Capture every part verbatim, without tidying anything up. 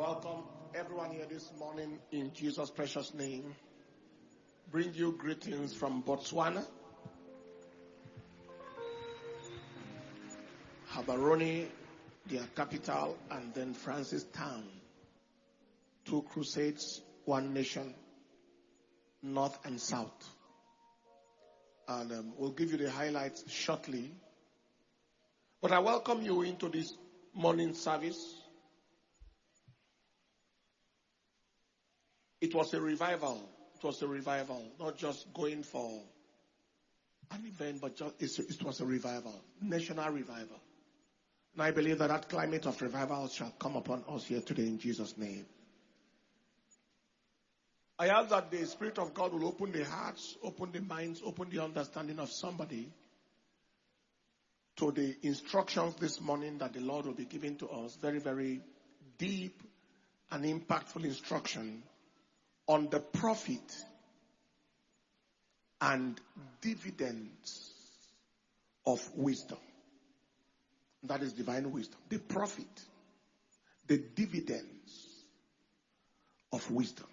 welcome everyone here this morning in Jesus' precious name. Bring you greetings from Botswana, Gaborone, their capital, and then Francistown. Two crusades, one nation, north and south. And um, we'll give you the highlights shortly. But I welcome you into this morning service. It was a revival. It was a revival. Not just going for an event, but just it was a revival. National revival. And I believe that that climate of revival shall come upon us here today in Jesus' name. I ask that the Spirit of God will open the hearts, open the minds, open the understanding of somebody to the instructions this morning that the Lord will be giving to us. Very, very deep and impactful instruction on the profit and dividends of wisdom. That is divine wisdom. The profit, the dividends of wisdom.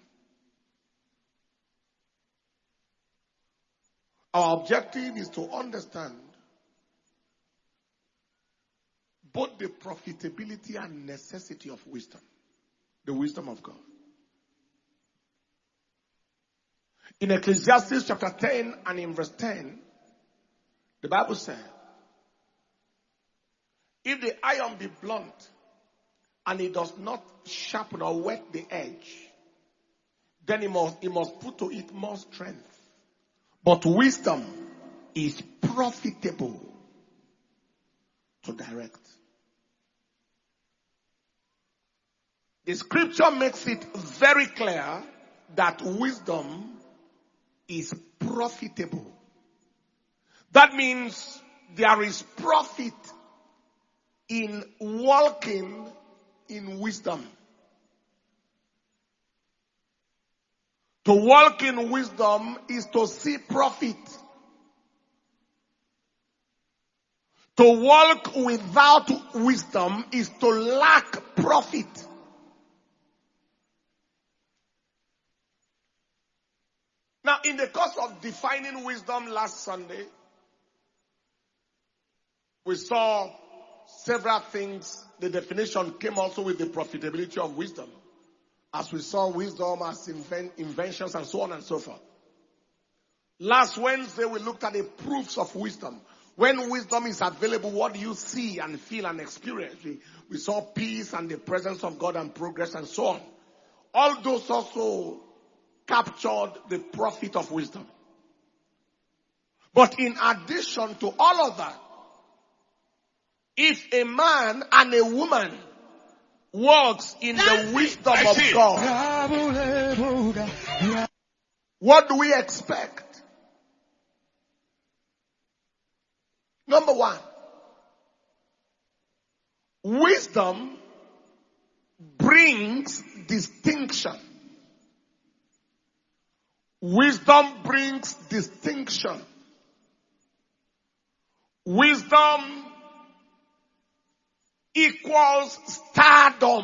Our objective is to understand both the profitability and necessity of wisdom, the wisdom of God. In Ecclesiastes chapter ten and in verse ten, the Bible said, if the iron be blunt and it does not sharpen or whet the edge, then it must, it must put to it more strength. But wisdom is profitable to direct. The scripture makes it very clear that wisdom is profitable. That means there is profit in walking in wisdom. To walk in wisdom is to see profit. To walk without wisdom is to lack profit. Now, in the course of defining wisdom last Sunday, we saw several things. The definition came also with the profitability of wisdom. As we saw wisdom as invent, inventions and so on and so forth. Last Wednesday we looked at the proofs of wisdom. When wisdom is available, what do you see and feel and experience? We, we saw peace and the presence of God and progress and so on. All those also captured the profit of wisdom. But in addition to all of that, if a man and a woman walks in the wisdom of God, what do we expect? Number one, wisdom brings distinction. Wisdom brings distinction. Wisdom equals stardom.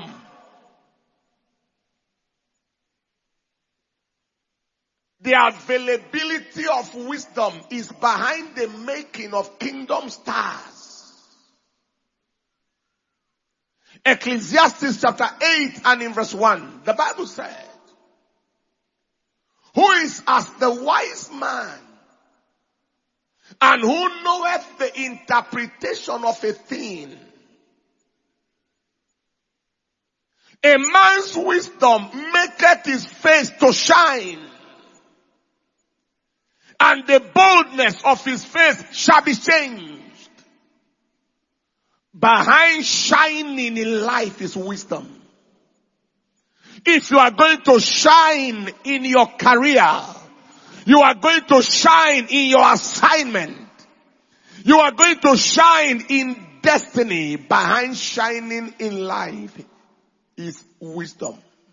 The availability of wisdom is behind the making of kingdom stars. Ecclesiastes chapter eight and in verse one, the Bible said, who is as the wise man, and who knoweth the interpretation of a thing? A man's wisdom maketh his face to shine, and the boldness of his face shall be changed. Behind shining in life is wisdom. If you are going to shine in your career, you are going to shine in your assignment, you are going to shine in destiny, behind shining in life is wisdom.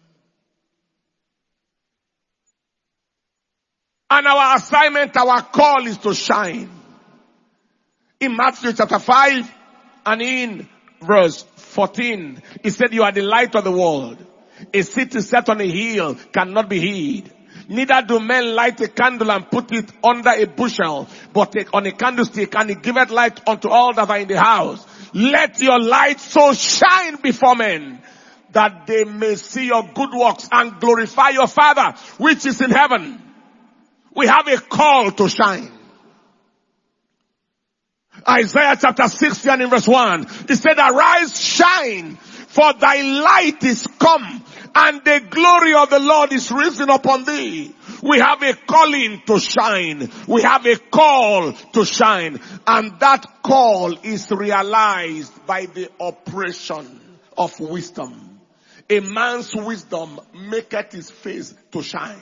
And our assignment, our call is to shine. In Matthew chapter five and in verse fourteen, he said, you are the light of the world. A city set on a hill cannot be hid. Neither do men light a candle and put it under a bushel, but on a candlestick, and it giveth light unto all that are in the house. Let your light so shine before men, that they may see your good works and glorify your Father which is in heaven. We have a call to shine. Isaiah chapter sixty and in verse one, it said, arise, shine, for thy light is come, and the glory of the Lord is risen upon thee. We have a calling to shine. We have a call to shine. And that call is realized by the operation of wisdom. A man's wisdom maketh his face to shine.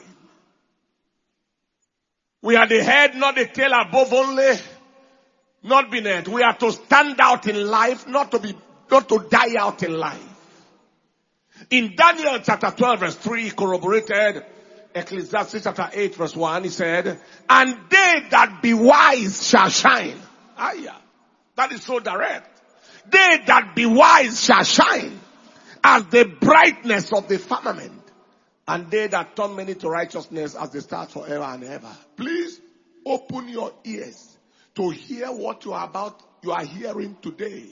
We are the head, not the tail, above only, not beneath. We are to stand out in life, not to be, not to die out in life. In Daniel chapter twelve verse three, corroborated Ecclesiastes chapter eight verse one, he said, and they that be wise shall shine. Ah, yeah. That is so direct. They that be wise shall shine as the brightness of the firmament, and they that turn many to righteousness as the stars forever and ever. Please open your ears to hear what you are about, you are hearing today.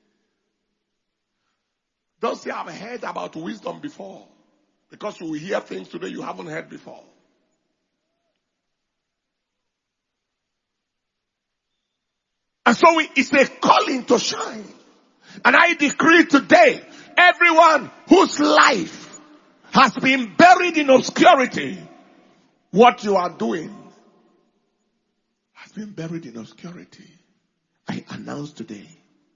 Don't say I've heard about wisdom before, because you will hear things today you haven't heard before. And so we, it's a calling to shine. And I decree today, everyone whose life has been buried in obscurity, what you are doing has been buried in obscurity. I announce today.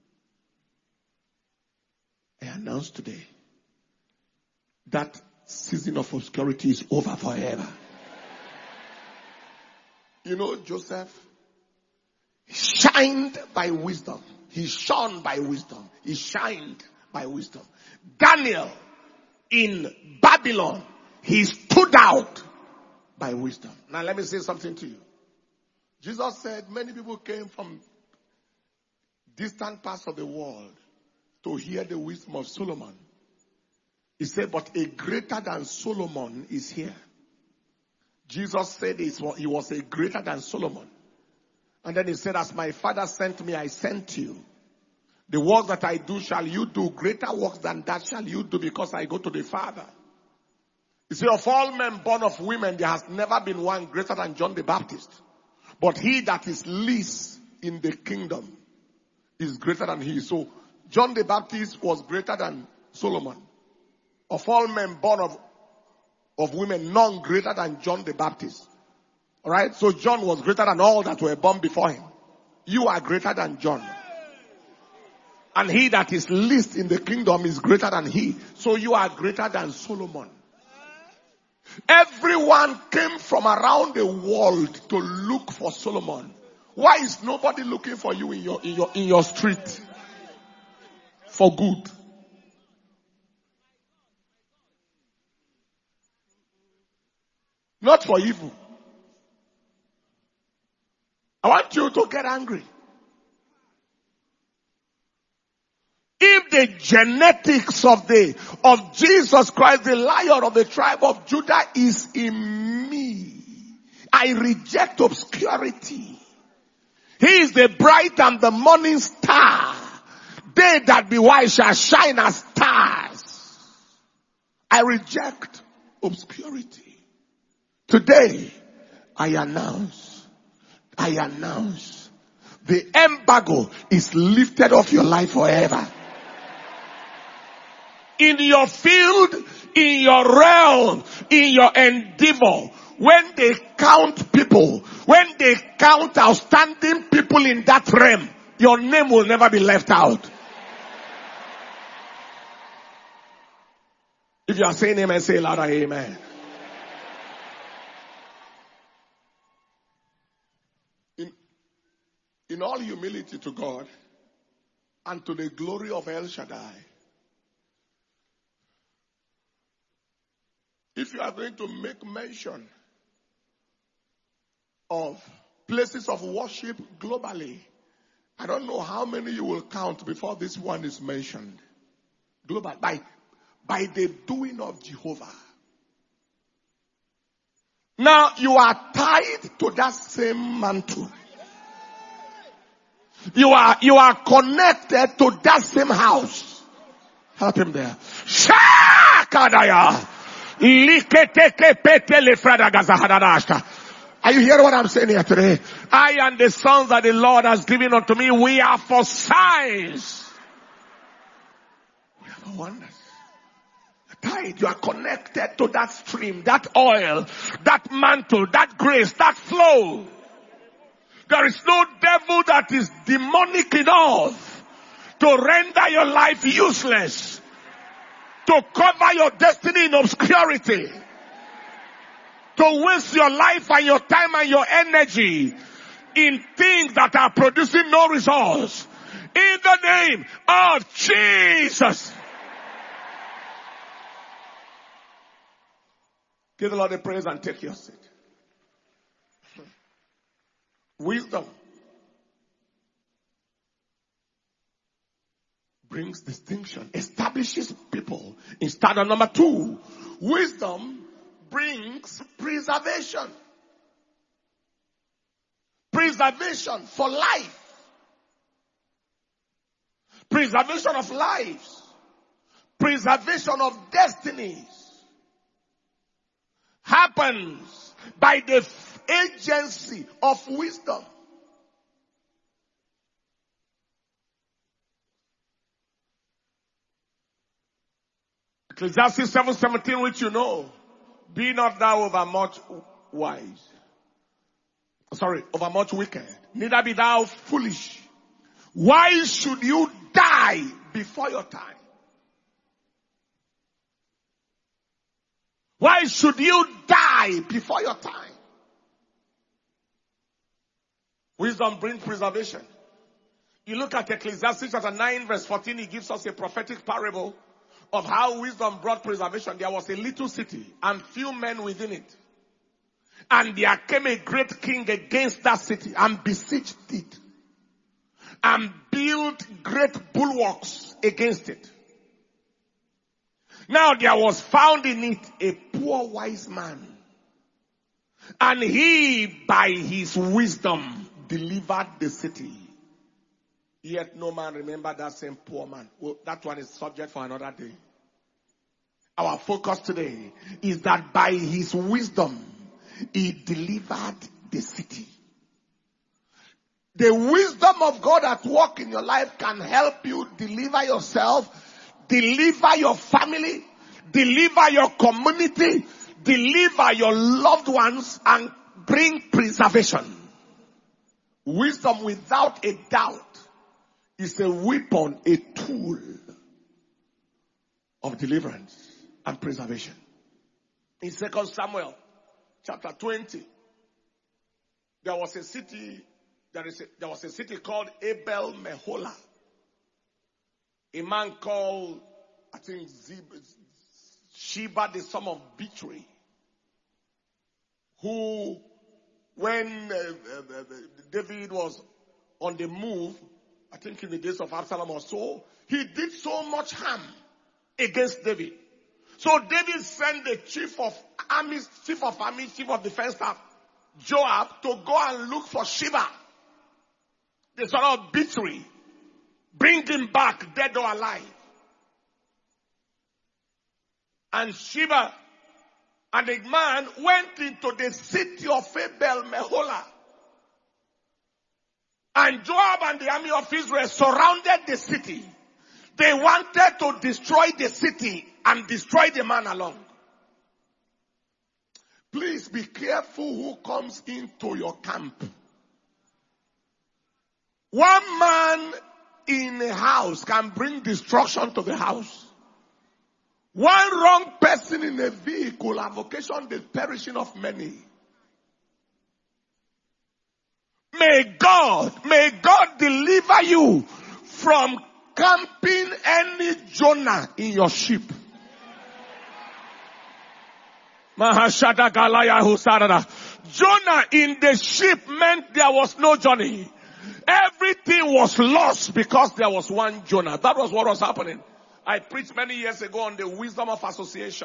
I announce today that season of obscurity is over forever. You know, Joseph shined by wisdom. He shone by wisdom. He shined by wisdom. Daniel in Babylon, he stood out by wisdom. Now let me say something to you. Jesus said many people came from distant parts of the world to hear the wisdom of Solomon. He said, but a greater than Solomon is here. Jesus said he was a greater than Solomon. And then he said, as my Father sent me, I sent you. The work that I do shall you do. Greater works than that shall you do, because I go to the Father. You see, of all men born of women, there has never been one greater than John the Baptist. But he that is least in the kingdom is greater than he. So John the Baptist was greater than Solomon. Of all men born of, of women, none greater than John the Baptist. Alright? So John was greater than all that were born before him. You are greater than John. And he that is least in the kingdom is greater than he. So you are greater than Solomon. Everyone came from around the world to look for Solomon. Why is nobody looking for you in your, in your, in your street? For good. Not for evil. I want you to get angry. If the genetics of the, of Jesus Christ, the Lion of the tribe of Judah, is in me, I reject obscurity. He is the bright and the morning star. They that be wise shall shine as stars. I reject obscurity. Today, I announce, I announce, the embargo is lifted off your life forever. In your field, in your realm, in your endeavor, when they count people, when they count outstanding people in that realm, your name will never be left out. If you are saying amen, say louder amen. In, in all humility to God and to the glory of El Shaddai, if you are going to make mention of places of worship globally, I don't know how many you will count before this one is mentioned. Global, by, by the doing of Jehovah. Now you are tied to that same mantle. You are, you are connected to that same house. Help him there. Shakadaya. Are you hearing what I'm saying here today? I and the sons that the Lord has given unto me, we are for signs. We are for wonders. Tied, you are connected to that stream, that oil, that mantle, that grace, that flow. There is no devil that is demonic enough to render your life useless, to cover your destiny in obscurity, to waste your life and your time and your energy in things that are producing no results. In the name of Jesus. Give the Lord a praise and take your seat. Wisdom brings distinction, establishes people. In standard number two, wisdom brings preservation. Preservation for life. Preservation of lives. Preservation of destinies happens by the agency of wisdom. Ecclesiastes seven seventeen, which you know, be not thou over much wise. Sorry, over much wicked. Neither be thou foolish. Why should you die before your time? Why should you die before your time? Wisdom brings preservation. You look at Ecclesiastes chapter nine verse fourteen, he gives us a prophetic parable of how wisdom brought preservation. There was a little city and few men within it. And there came a great king against that city and besieged it. And built great bulwarks against it. Now there was found in it a poor wise man. And he by his wisdom delivered the city. Yet no man remembered that same poor man. Well, that one is subject for another day. Our focus today is that by his wisdom, he delivered the city. The wisdom of God at work in your life can help you deliver yourself, deliver your family, deliver your community, deliver your loved ones, and bring preservation. Wisdom, without a doubt, is a weapon, a tool of deliverance and preservation. In Second Samuel chapter twenty, there was a city, there is a, there was a city called Abel Meholah. A man called, I think, Zeb, Sheba, the son of Bichri, who, when uh, uh, David was on the move, I think in the days of Absalom or so, he did so much harm against David. So David sent the chief of armies, chief of army, chief of defense staff, Joab, to go and look for Sheba, the son of Bichri. Bring him back, dead or alive. And Sheba and the man went into the city of Abel Meholah. And Joab and the army of Israel surrounded the city. They wanted to destroy the city and destroy the man along. Please be careful who comes into your camp. One man in a house can bring destruction to the house. One wrong person in a vehicle have occasioned the perishing of many. May God, may God deliver you from camping any Jonah in your ship. Jonah in the ship meant there was no journey. Everything was lost because there was one Jonah. That was what was happening. I preached many years ago on the wisdom of association.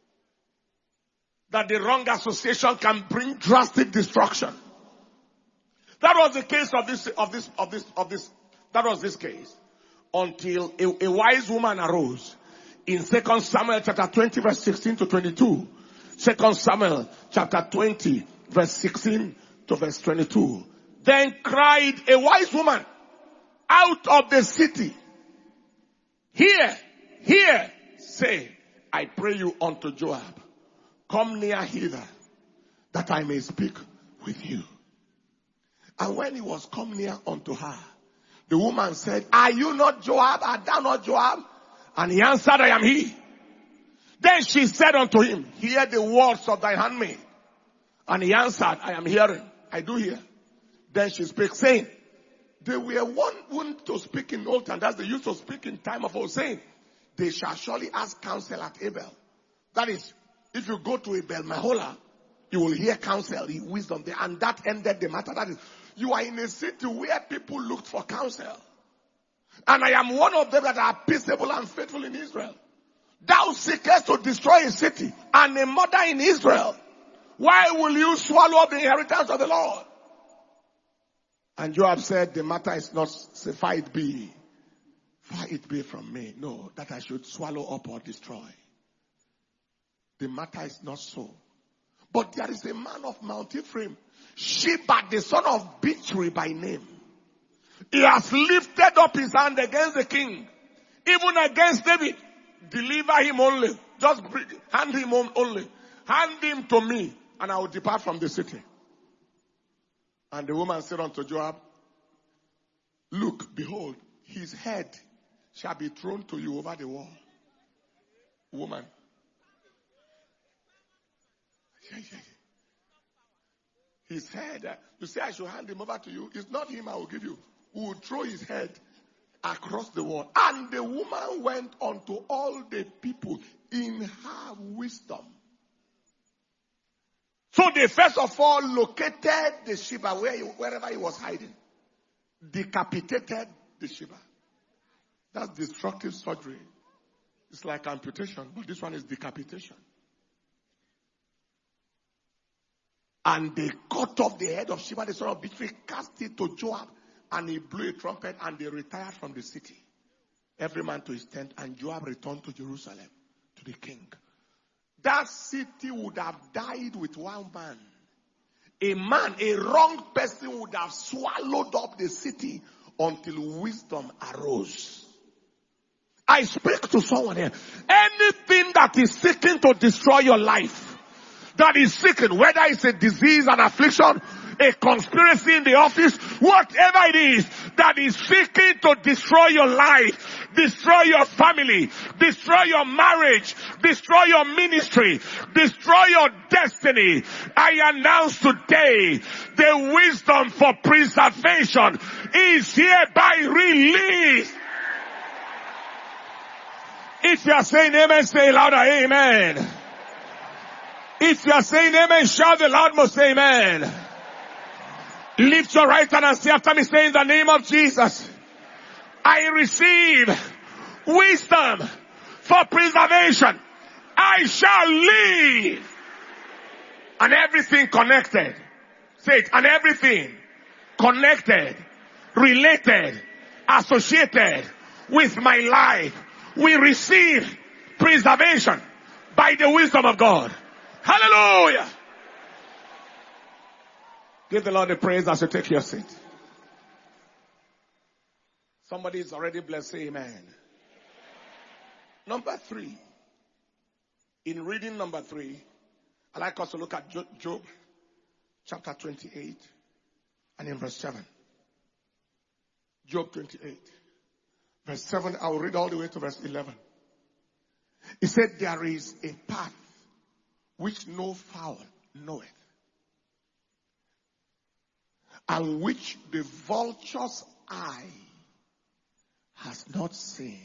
That the wrong association can bring drastic destruction. That was the case of this, of this, of this, of this, that was this case. Until a, a wise woman arose in Second Samuel chapter twenty verse sixteen to twenty-two. Second Samuel chapter twenty verse sixteen to verse twenty-two. Then cried a wise woman out of the city. Hear, hear, say, I pray you unto Joab, come near hither, that I may speak with you. And when he was come near unto her, the woman said, are you not Joab? Art thou not Joab? And he answered, I am he. Then she said unto him, hear the words of thy handmaid. And he answered, I am hearing. I do hear. Then she spake, saying, they were one wont to speak in old time. That's the use to speak in time of old, saying, they shall surely ask counsel at Abel. That is, if you go to Abel Mahola, you will hear counsel, wisdom there. And that ended the matter. That is, you are in a city where people looked for counsel. And I am one of them that are peaceable and faithful in Israel. Thou seekest to destroy a city and a mother in Israel. Why will you swallow up the inheritance of the Lord? And Joab said, the matter is not, say, far it be, far it be from me. No, that I should swallow up or destroy. The matter is not so. But there is a man of Mount Ephraim, Sheba, the son of Bichri by name. He has lifted up his hand against the king, even against David. Deliver him only. Just bring, hand him only. Hand him to me, and I will depart from the city. And the woman said unto Joab, look, behold, his head shall be thrown to you over the wall. Woman. His head, you say I should hand him over to you. It's not him I will give you. Who will throw his head across the wall. And the woman went unto all the people in her wisdom. So they first of all located the Sheba where he, wherever he was hiding. Decapitated the Sheba. That's destructive surgery. It's like amputation, but this one is decapitation. And they cut off the head of Sheba, the son of Bichri, cast it to Joab, and he blew a trumpet, and they retired from the city. Every man to his tent, and Joab returned to Jerusalem, to the king. That city would have died with one man. A man, a wrong person would have swallowed up the city until wisdom arose. I speak to someone here. Anything that is seeking to destroy your life, that is seeking, whether it's a disease, an affliction, a conspiracy in the office, whatever it is that is seeking to destroy your life, destroy your family, destroy your marriage, destroy your ministry, destroy your destiny. I announce today the wisdom for preservation is hereby released. If you are saying amen, say louder, amen. If you are saying amen, shout the loud most amen. Lift your right hand and say after me, say in the name of Jesus, I receive wisdom for preservation. I shall live. And everything connected. Say it. And everything connected, related, associated with my life, we receive preservation by the wisdom of God. Hallelujah. Give the Lord the praise as you take your seat. Somebody is already blessed. Say amen. Number three. In reading number three, I'd like us to look at Job chapter twenty-eight and in verse seven. Job twenty-eight. Verse seven, I will read all the way to verse eleven. He said, there is a path which no fowl knoweth, and which the vulture's eye has not seen.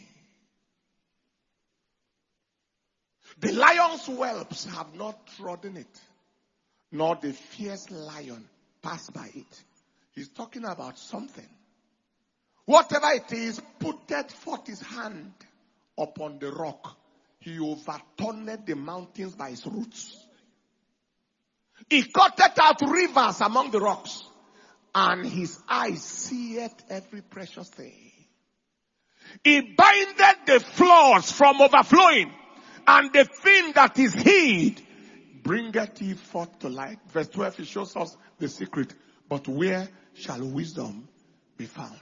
The lion's whelps have not trodden it, nor the fierce lion passed by it. He's talking about something. Whatever it is, putteth forth his hand upon the rock. He overturned the mountains by his roots. He cutteth out rivers among the rocks, and his eyes seeth every precious thing. He bindeth the floods from overflowing, and the thing that is hid bringeth he forth to light. Verse twelve, he shows us the secret. But where shall wisdom be found?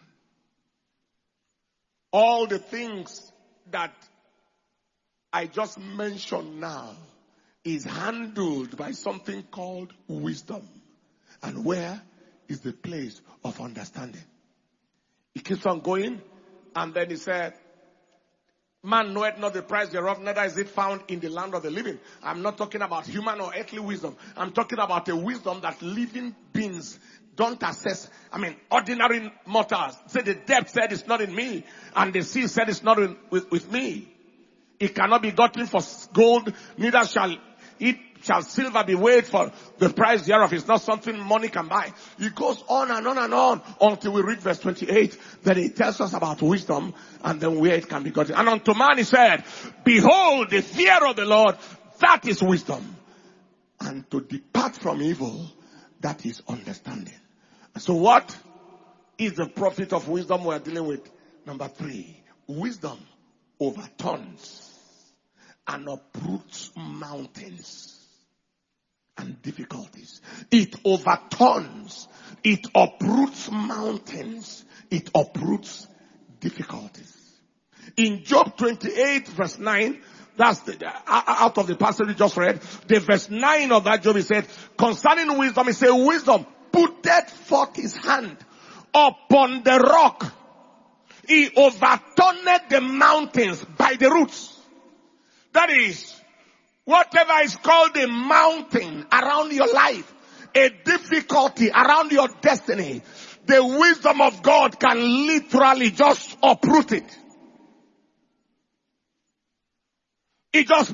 All the things that I just mentioned now is handled by something called wisdom. And where is the place of understanding? He keeps on going, and then he said, man knoweth not the price thereof, neither is it found in the land of the living. I'm not talking about human or earthly wisdom. I'm talking about a wisdom that living beings don't assess. I mean, ordinary mortals say the depth said it's not in me, and the sea said it's not in, with, with me. It cannot be gotten for gold, neither shall it shall silver be weighed for the price thereof. It's not something money can buy. It goes on and on and on until we reach verse twenty-eight. Then it tells us about wisdom and then where it can be gotten. And unto man he said, behold, the fear of the Lord, that is wisdom. And to depart from evil, that is understanding. So what is the profit of wisdom we're dealing with? Number three, wisdom overturns and uproots mountains and difficulties. It overturns, it uproots mountains, it uproots difficulties. In Job twenty-eight verse nine, that's the, out of the passage we just read, the verse nine of that Job, he said, concerning wisdom, he said, wisdom putteth forth his hand upon the rock. He overturned the mountains by the roots. That is, whatever is called a mountain around your life, a difficulty around your destiny, the wisdom of God can literally just uproot it. It just,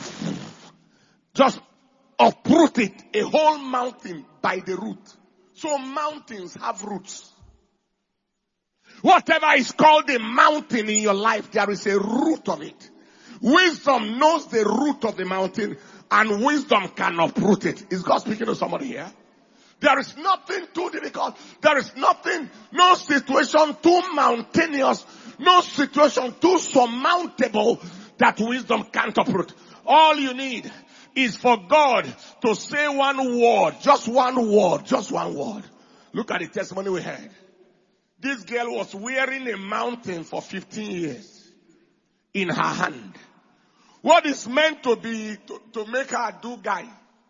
just uproot it, a whole mountain by the root. So mountains have roots. Whatever is called a mountain in your life, there is a root of it. Wisdom knows the root of the mountain, and wisdom can uproot it. Is God speaking to somebody here? There is nothing too difficult. There is nothing, no situation too mountainous, no situation too surmountable that wisdom can't uproot. All you need is for God to say one word, just one word, just one word. Look at the testimony we had. This girl was wearing a mountain for fifteen years in her hand. What is meant to be, to, to make her do guy?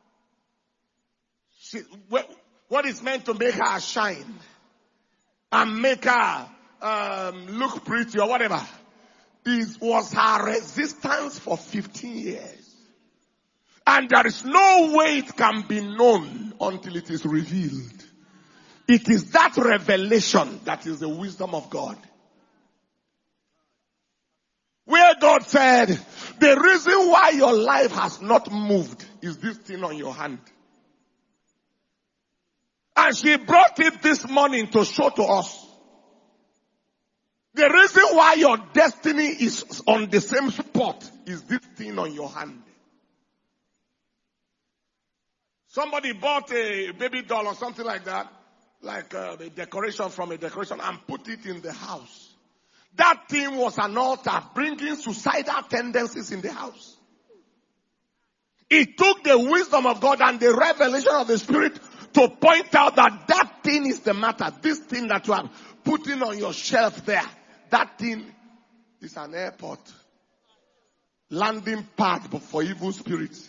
She, what is meant to make her shine and make her um, look pretty or whatever, is, was her resistance for fifteen years. And there is no way it can be known until it is revealed. It is that revelation that is the wisdom of God. Where God said, the reason why your life has not moved is this thing on your hand. And she brought it this morning to show to us. The reason why your destiny is on the same spot is this thing on your hand. Somebody bought a baby doll or something like that, like uh, a decoration from a decoration, and put it in the house. That thing was an altar bringing suicidal tendencies in the house. It took the wisdom of God and the revelation of the Spirit to point out that that thing is the matter. This thing that you are putting on your shelf there, that thing is an airport, landing pad for evil spirits.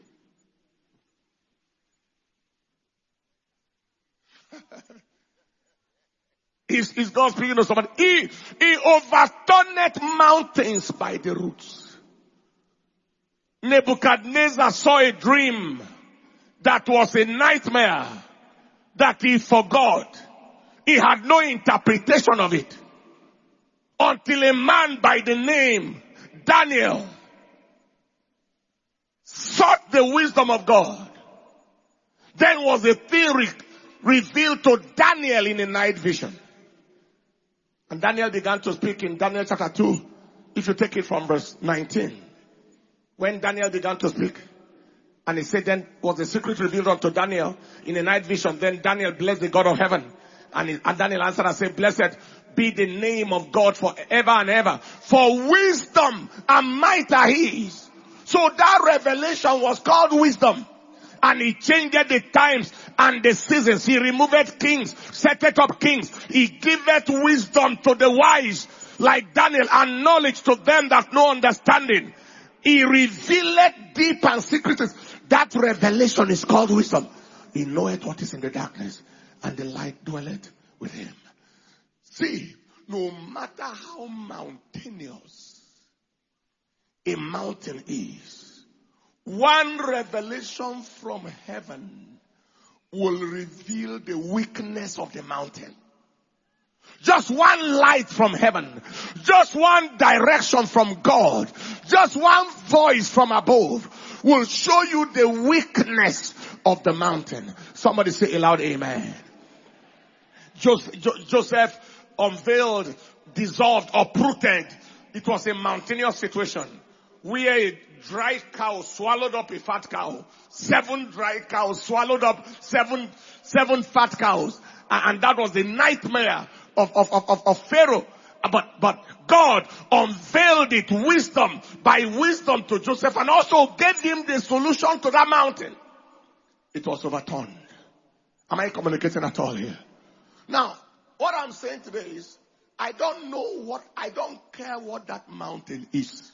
Is, is God speaking to somebody? He, he overturned mountains by the roots. Nebuchadnezzar saw a dream that was a nightmare that he forgot. He had no interpretation of it until a man by the name Daniel sought the wisdom of God. Then was a thing re- revealed to Daniel in a night vision. And Daniel began to speak in Daniel chapter two, If you take it from verse nineteen, when Daniel began to speak, and he said, then was the secret revealed unto Daniel in a night vision. Then Daniel blessed the God of heaven. And, he, and Daniel answered and said, blessed be the name of God forever and ever. For wisdom and might are his. So that revelation was called wisdom. And he changed the times and the seasons. He removed kings, set up kings. He giveth wisdom to the wise like Daniel, and knowledge to them that know understanding. He revealed deep and secrets. That revelation is called wisdom. He knoweth what is in the darkness, and the light dwelleth with him. See, no matter how mountainous a mountain is, one revelation from heaven will reveal the weakness of the mountain. Just one light from heaven, just one direction from God, just one voice from above will show you the weakness of the mountain. Somebody say aloud, amen. Joseph unveiled, dissolved, uprooted. It was a mountainous situation where a dry cow swallowed up a fat cow. Seven dry cows swallowed up seven, seven fat cows. And that was the nightmare of, of, of, of Pharaoh. But, but God unveiled it, wisdom, by wisdom to Joseph, and also gave him the solution to that mountain. It was overturned. Am I communicating at all here? Now, what I'm saying today is, I don't know what, I don't care what that mountain is.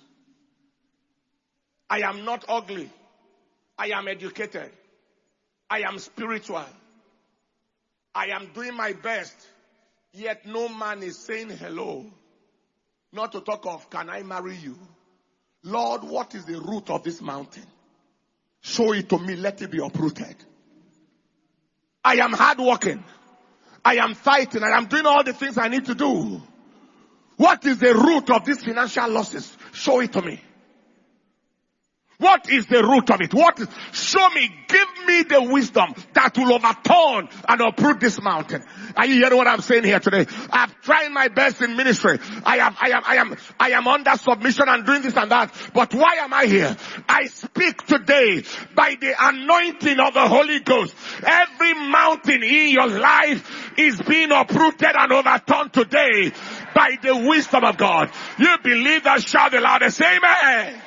I am not ugly. I am educated. I am spiritual. I am doing my best. Yet no man is saying hello. Not to talk of, can I marry you? Lord, what is the root of this mountain? Show it to me. Let it be uprooted. I am hardworking. I am fighting. I am doing all the things I need to do. What is the root of these financial losses? Show it to me. What is the root of it? What is, show me, give me the wisdom that will overturn and uproot this mountain. Are you hearing what I'm saying here today? I've tried my best in ministry. I am, I am, I am, I am under submission and doing this and that. But why am I here? I speak today by the anointing of the Holy Ghost. Every mountain in your life is being uprooted and overturned today by the wisdom of God. You believe that? Shout the loudest, amen.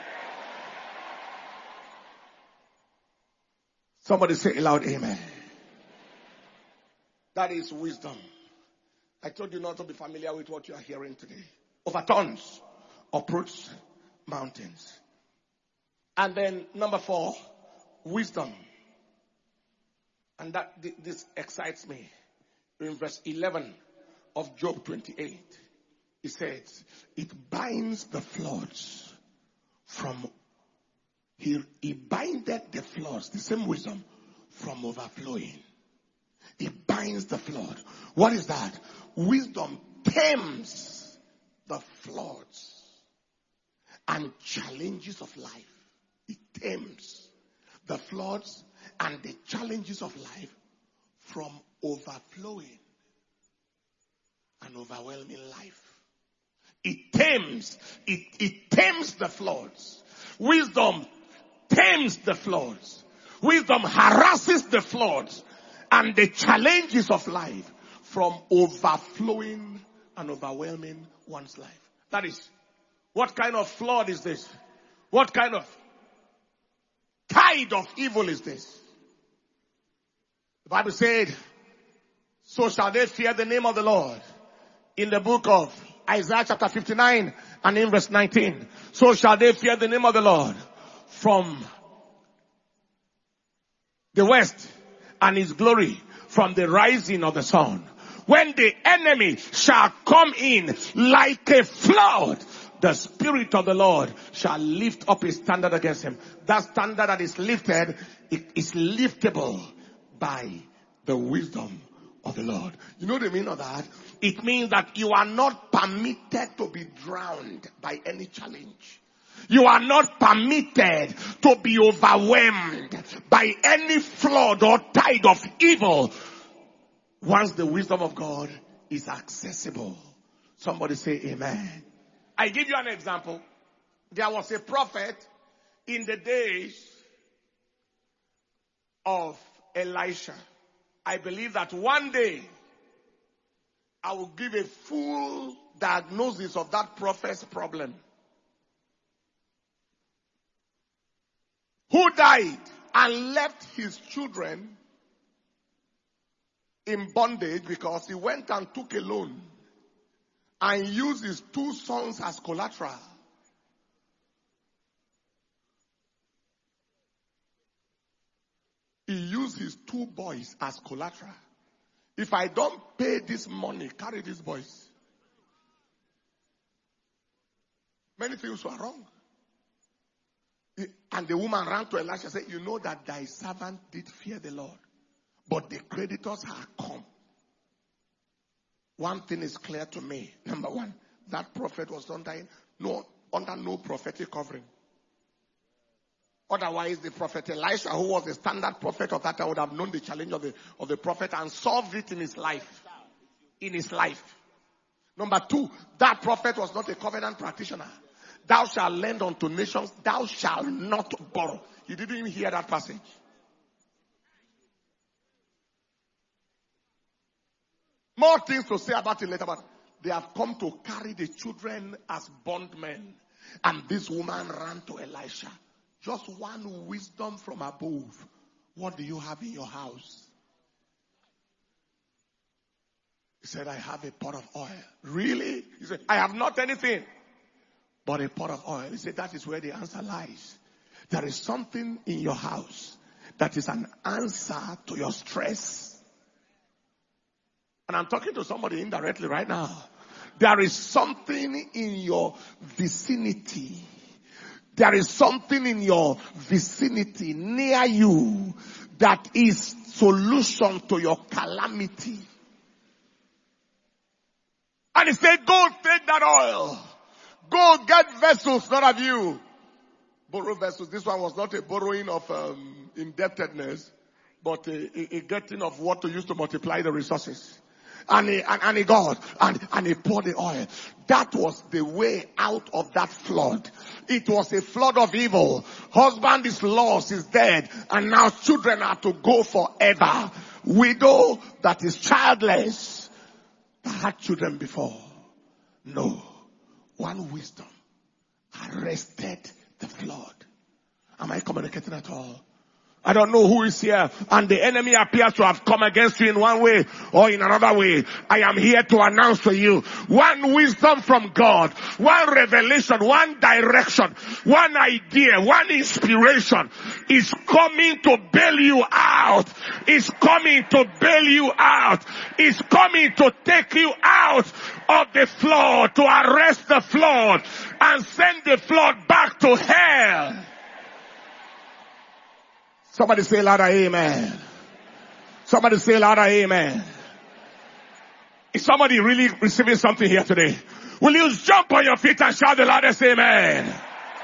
Somebody say aloud, amen. That is wisdom. I told you not to be familiar with what you are hearing today. Overturns, uproots mountains. And then number four, wisdom. And that this excites me. In verse eleven of Job twenty-eight, it says, it binds the floods from He, he binded the floods, the same wisdom, from overflowing. He binds the flood. What is that? Wisdom tames the floods and challenges of life. It tames the floods and the challenges of life from overflowing and overwhelming life. It tames, it, it tames the floods. Wisdom tames the floods. Wisdom harasses the floods and the challenges of life from overflowing and overwhelming one's life. That is, what kind of flood is this? What kind of tide of evil is this? The Bible said, so shall they fear the name of the Lord. In the book of Isaiah chapter fifty-nine and in verse nineteen. So shall they fear the name of the Lord from the west, and his glory from the rising of the sun. When the enemy shall come in like a flood, the Spirit of the Lord shall lift up his standard against him. That standard that is lifted, it is liftable by the wisdom of the Lord. You know the meaning of that? It means that you are not permitted to be drowned by any challenge. You are not permitted to be overwhelmed by any flood or tide of evil once the wisdom of God is accessible. Somebody say amen. I give you an example. There was a prophet in the days of Elisha. I believe that one day I will give a full diagnosis of that prophet's problem. Who died and left his children in bondage because he went and took a loan and used his two sons as collateral. He used his two boys as collateral. If I don't pay this money, carry these boys. Many things were wrong. And the woman ran to Elisha and said, you know that thy servant did fear the Lord, but the creditors are come. One thing is clear to me. Number one, that prophet was under no, under no prophetic covering. Otherwise, the prophet Elisha, who was the standard prophet of that time, would have known the challenge of the, of the prophet and solved it in his life. In his life. Number two, that prophet was not a covenant practitioner. Thou shalt lend unto nations, thou shalt not borrow. You didn't even hear that passage. More things to say about it later, but they have come to carry the children as bondmen. And this woman ran to Elisha. Just one wisdom from above. What do you have in your house? He said, I have a pot of oil. Really? He said, I have not anything but a pot of oil. He said, that is where the answer lies. There is something in your house that is an answer to your stress. And I'm talking to somebody indirectly right now. There is something in your vicinity. There is something in your vicinity near you that is solution to your calamity. And he said, go take that oil. Go get vessels, not of you. Borrow vessels. This one was not a borrowing of um, indebtedness, but a, a, a getting of what to use to multiply the resources. And he, and, and he got, and, and he poured the oil. That was the way out of that flood. It was a flood of evil. Husband is lost, is dead, and now children are to go forever. Widow that is childless, that had children before. No. One wisdom arrested the flood. Am I communicating at all? I don't know who is here, and the enemy appears to have come against you in one way or in another way. I am here to announce to you one wisdom from God, one revelation, one direction, one idea, one inspiration is coming to bail you out, is coming to bail you out, is coming to take you out of the flood, to arrest the flood and send the flood back to hell. Somebody say louder, amen. Somebody say louder, amen. Is somebody really receiving something here today? Will you jump on your feet and shout the loudest amen?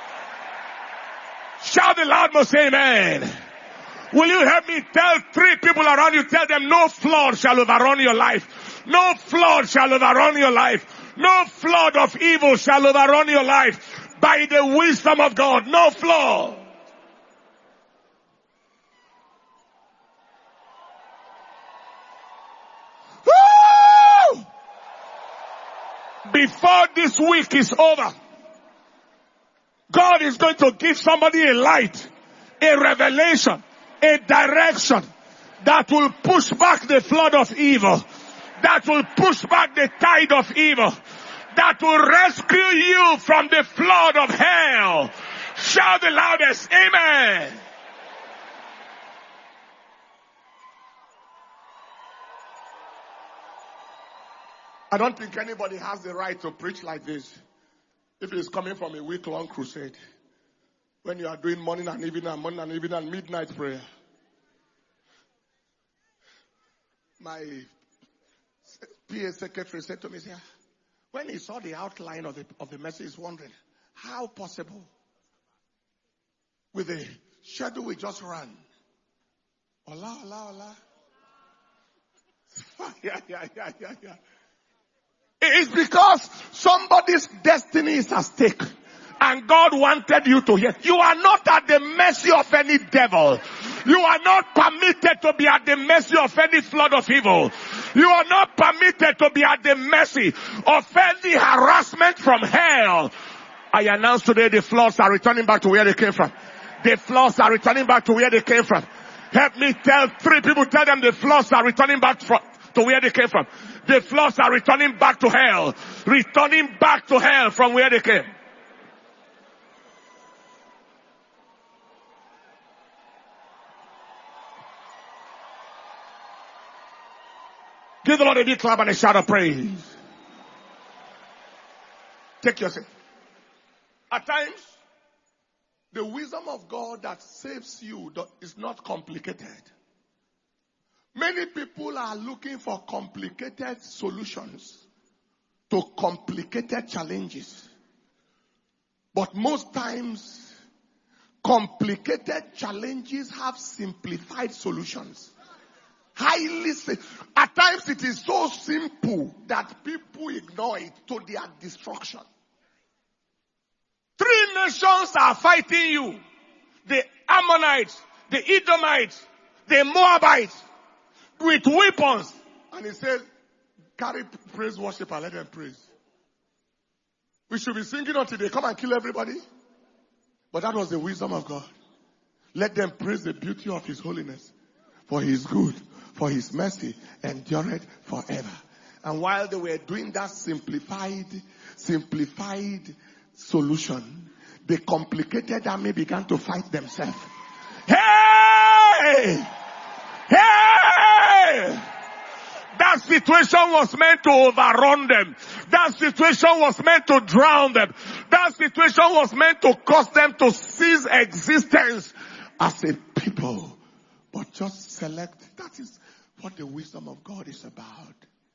Shout the loudest amen. Will you help me tell three people around you, tell them no flood shall overrun your life. No flood shall overrun your life. No flood of evil shall overrun your life. By the wisdom of God, no flood. Before this week is over, God is going to give somebody a light, a revelation, a direction that will push back the flood of evil, that will push back the tide of evil, that will rescue you from the flood of hell. Shout the loudest, amen. I don't think anybody has the right to preach like this if it is coming from a week-long crusade. When you are doing morning and evening and morning and evening and midnight prayer. My P A secretary said to me, when he saw the outline of the, of the message, he's wondering, how possible with the schedule we just ran? Ola, ola, ola. yeah, yeah, yeah, yeah, yeah. It's because somebody's destiny is at stake. And God wanted you to hear. You are not at the mercy of any devil. You are not permitted to be at the mercy of any flood of evil. You are not permitted to be at the mercy of any harassment from hell. I announce today the floods are returning back to where they came from. The floods are returning back to where they came from. Help me tell three people, tell them the floods are returning back from, to where they came from. The floods are returning back to hell. Returning back to hell from where they came. Give the Lord a big clap and a shout of praise. Take your seat. At times, the wisdom of God that saves you is not complicated. Many people are looking for complicated solutions to complicated challenges. But most times, complicated challenges have simplified solutions. Highly, at times it is so simple that people ignore it to their destruction. Three nations are fighting you. The Ammonites, the Edomites, the Moabites, with weapons. And he said, carry praise worship and let them praise. We should be singing until they come and kill everybody. But that was the wisdom of God. Let them praise the beauty of his holiness. For he is good, for his mercy endureth forever. And while they were doing that simplified, simplified solution, the complicated army began to fight themselves. Hey! Hey! That situation was meant to overrun them. That situation was meant to drown them. That situation was meant to cause them to cease existence as a people. But just select. That is what the wisdom of God is about.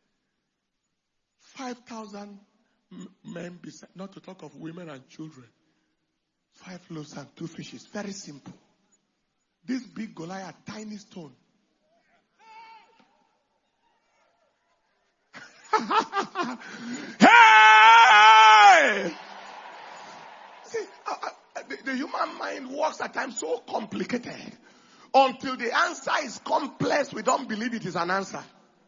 Five thousand men, not to talk of women and children. Five loaves and two fishes. Very simple. This big Goliath, tiny stone. Hey! See, uh, uh, the, the human mind works at times so complicated. Until the answer is complex, we don't believe it is an answer.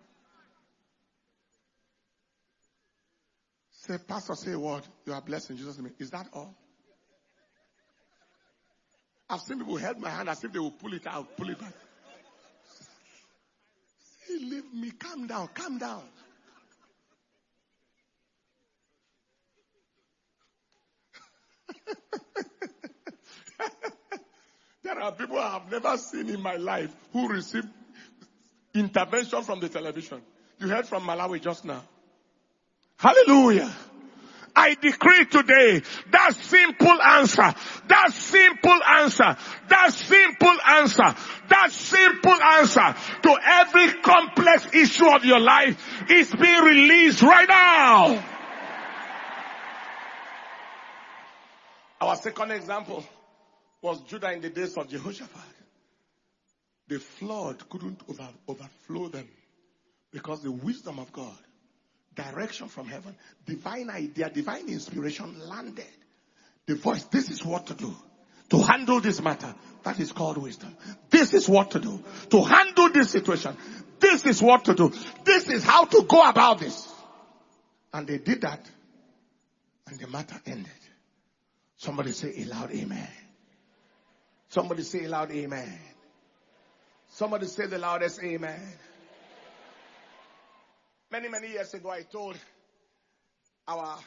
Say, Pastor, say a word. You are blessed in Jesus' name. Is that all? I've seen people hold my hand as if they will pull it out, pull it back. Say, leave me. Calm down. Calm down. There are people I have never seen in my life who received intervention from the television. You heard from Malawi just now. Hallelujah. I decree today that simple answer, that simple answer, that simple answer, that simple answer to every complex issue of your life is being released right now. Our second example was Judah in the days of Jehoshaphat. The flood couldn't over, overflow them because the wisdom of God, direction from heaven, divine idea, divine inspiration landed. The voice, this is what to do. To handle this matter, that is called wisdom. This is what to do. To handle this situation, this is what to do. This is how to go about this. And they did that, and the matter ended. Somebody say a loud amen. Somebody say a loud amen. Somebody say the loudest amen. Many, many years ago, I told our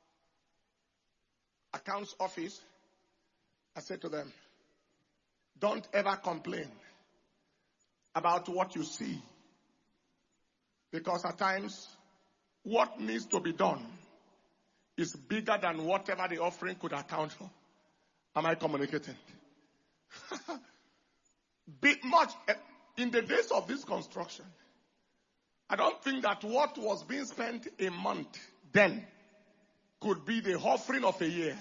accounts office, I said to them, don't ever complain about what you see. Because at times, what needs to be done is bigger than whatever the offering could account for. Am I communicating? Big much in the days of this construction, I don't think that what was being spent a month then could be the offering of a year.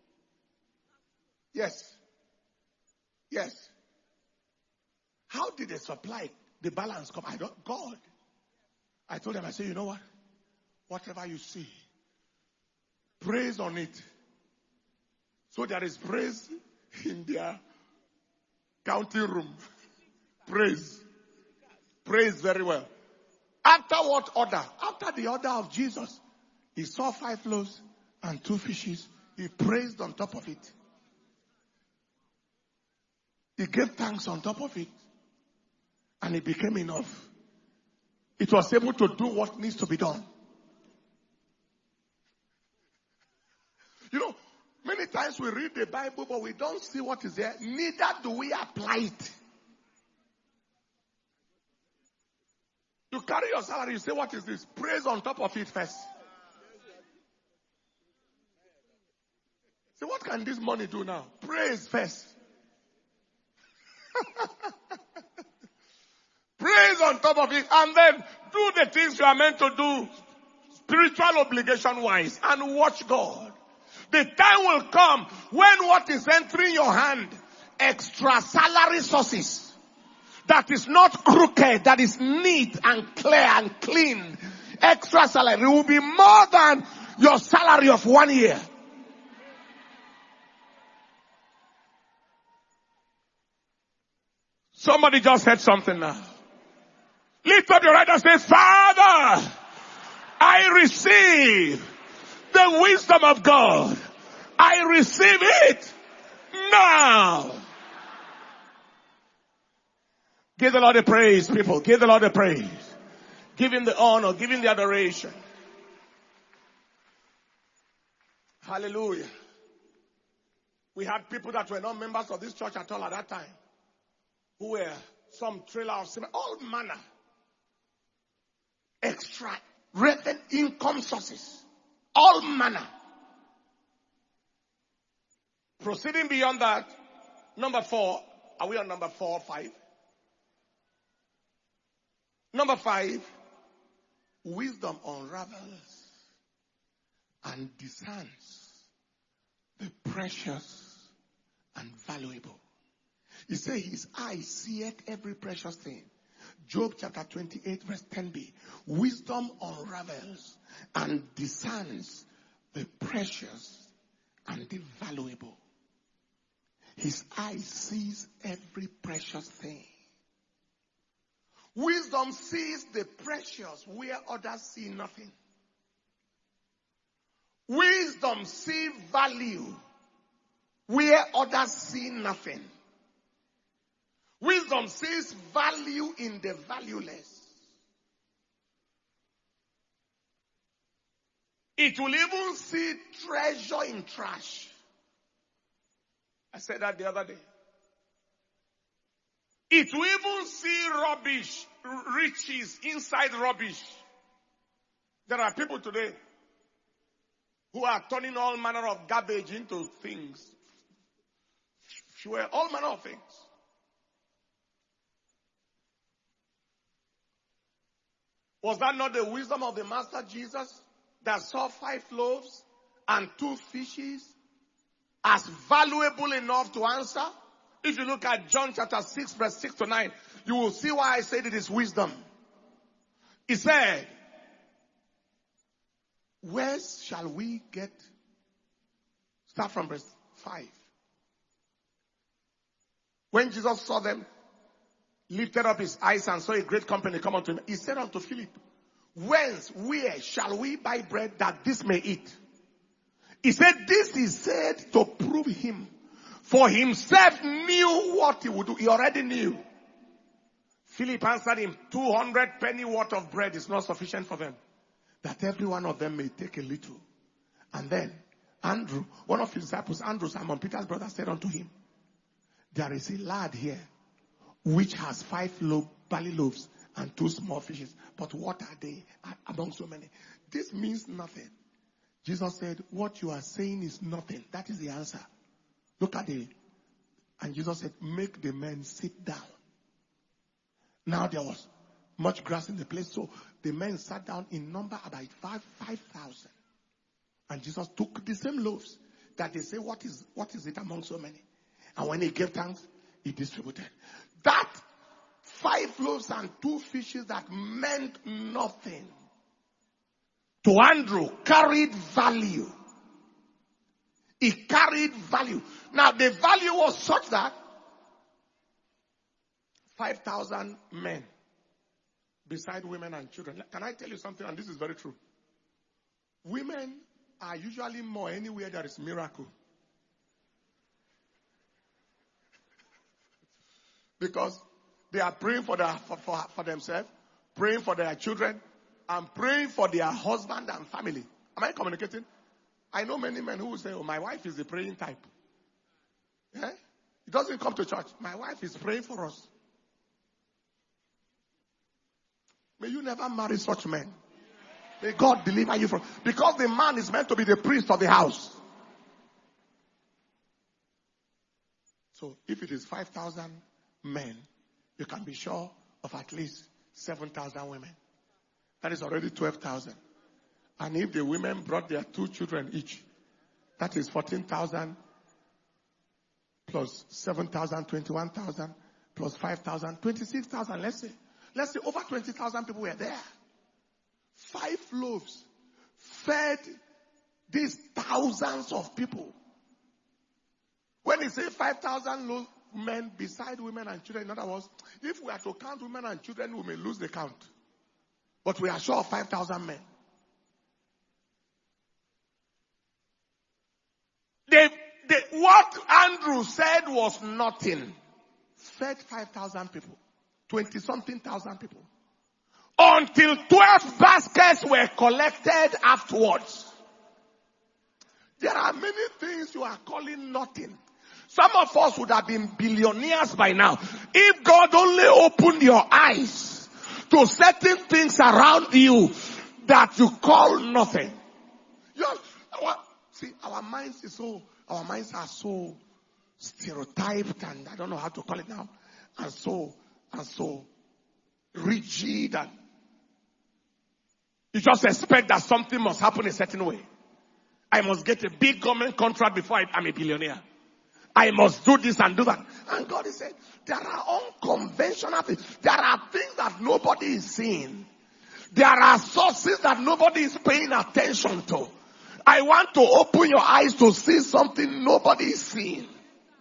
Yes. Yes. How did they supply the balance come? I don't, God. I told them, I said, you know what? whatever you see, praise on it. So there is praise in their counting room. Praise. Praise very well. After what order? After the order of Jesus. He saw five loaves and two fishes. He praised on top of it. He gave thanks on top of it. And it became enough. It was able to do what needs to be done. You know, many times we read the Bible, but we don't see what is there. Neither do we apply it. You carry your salary, you say, what is this? Praise on top of it first. So what can this money do now? Praise first. Praise on top of it, and then do the things you are meant to do, spiritual obligation wise, and watch God. The time will come when what is entering your hand, extra salary sources, that is not crooked, that is neat and clear and clean, extra salary will be more than your salary of one year. Somebody just said something now. Lift up your right and say, Father, I receive the wisdom of God. I receive it now. Give the Lord the praise, people. Give the Lord the praise. Give him the honor. Give him the adoration. Hallelujah. We had people that were not members of this church at all at that time, who were some trailer of sin, all manner, extra revenue income sources, all manner. Proceeding beyond that, number four, are we on number four or five? Number five, wisdom unravels and discerns the precious and valuable. He says his eye seeth every precious thing. Job chapter twenty-eight verse ten b. Wisdom unravels and discerns the precious and the valuable. His eye sees every precious thing. Wisdom sees the precious where others see nothing. Wisdom sees value where others see nothing. Wisdom sees value in the valueless. It will even see treasure in trash. I said that the other day. It will even see rubbish, riches inside rubbish. There are people today who are turning all manner of garbage into things. Fuel, all manner of things. Was that not the wisdom of the Master Jesus that saw five loaves and two fishes as valuable enough to answer? If you look at John chapter six verse six to nine, you will see why I said it is wisdom. He said, where shall we get? Start from verse five. When Jesus saw them, lifted up his eyes and saw a great company come unto him, he said unto Philip, whence, where shall we buy bread that this may eat? He said, this is said to prove him. For himself knew what he would do. He already knew. Philip answered him, two hundred penny worth of bread is not sufficient for them, that every one of them may take a little. And then Andrew, one of his disciples, Andrew, Simon Peter's brother, said unto him, there is a lad here which has five lo- barley loaves and two small fishes. But what are they among so many? This means nothing. Jesus said, what you are saying is nothing. That is the answer. Look at it. And Jesus said, make the men sit down. Now there was much grass in the place. So the men sat down in number about five, five thousand. And Jesus took the same loaves that they say, what is, what is it among so many? And when he gave thanks, he distributed. That five loaves and two fishes that meant nothing to Andrew carried value. It carried value. Now the value was such that five thousand men beside women and children. Can I tell you something? And this is very true. Women are usually more anywhere there is miracle. Because they are praying for, their, for, for, for themselves, praying for their children, and praying for their husband and family. Am I communicating? I know many men who will say, oh, my wife is the praying type. Yeah? He doesn't come to church. My wife is praying for us. May you never marry such men. May God deliver you from... Because the man is meant to be the priest of the house. So if it is five thousand men, you can be sure of at least seven thousand women. That is already twelve thousand. And if the women brought their two children each, that is fourteen thousand plus seven thousand, twenty-one thousand plus five thousand, twenty-six thousand, let's say. Let's say over twenty thousand people were there. Five loaves fed these thousands of people. When he say five thousand men beside women and children, in other words, if we are to count women and children, we may lose the count. But we are sure of five thousand men. They, they, what Andrew said was nothing. Fed five thousand people. twenty-something thousand people. Until twelve baskets were collected afterwards. There are many things you are calling nothing. Some of us would have been billionaires by now. If God only opened your eyes to certain things around you that you call nothing. You know, our, see, our minds is so, our minds are so stereotyped, and I don't know how to call it now, and so, and so rigid, and you just expect that something must happen a certain way. I must get a big government contract before I, I'm a billionaire. I must do this and do that. And God is saying, there are unconventional things. There are things that nobody is seeing. There are sources that nobody is paying attention to. I want to open your eyes to see something nobody is seeing.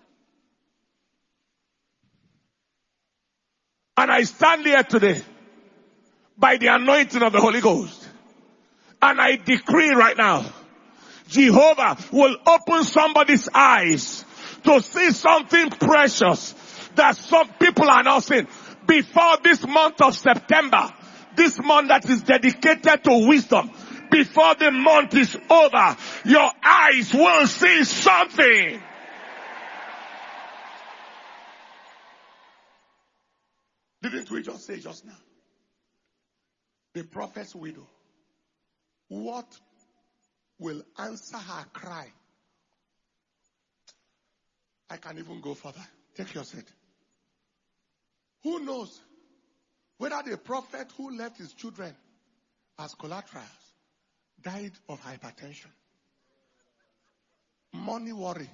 And I stand here today by the anointing of the Holy Ghost. And I decree right now, Jehovah will open somebody's eyes to see something precious that some people are not seeing. Before this month of September, this month that is dedicated to wisdom, before the month is over, your eyes will see something. Didn't we just say just now? The prophet's widow. What will answer her cry? I can even go further. Take your seat. Who knows whether the prophet who left his children as collaterals died of hypertension, money worry,